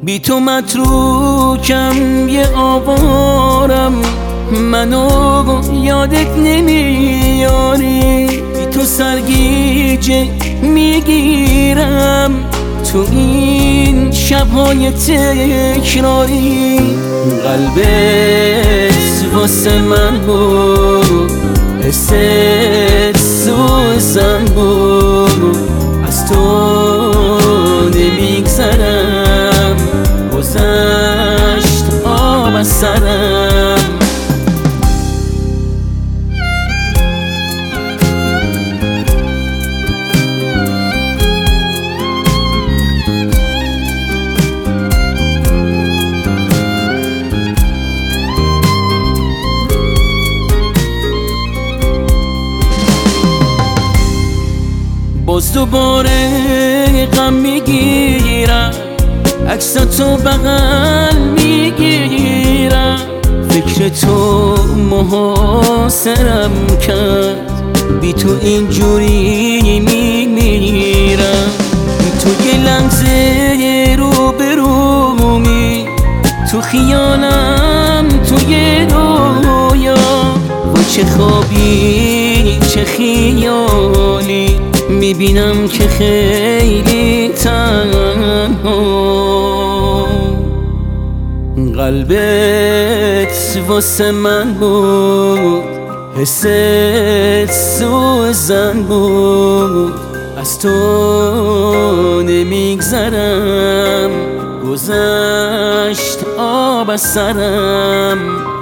بی تو متروکم یه آوارم، منو یادت نمیاری. بی تو سرگیجه میگیرم تو این شبهای تکراری. قلبت واسه من بود، حست سوزن بود، از تو نمیگذرم، گذشت آب از سرم. باز دوباره غم میگیرم، عکساتو بغل میگیرم، فکر تو محاصرم کرد، بی تو اینجوری میمیرم. تو یه لحظه رو به رومی، تو خیالم توی رویا، با چه خوابی چه خیالی میبینم که خیلی تنها. قلبت واسه من بود، حست سوزن بود، از تو نمیگذرم، گذشت آب از سرم.